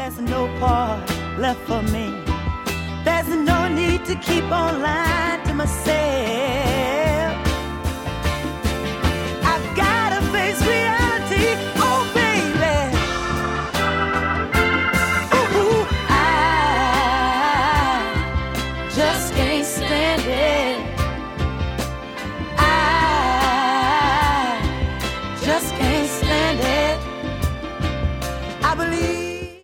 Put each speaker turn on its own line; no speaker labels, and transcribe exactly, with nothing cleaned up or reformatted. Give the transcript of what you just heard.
there's no part left for me. There's no need to keep on lying to myself.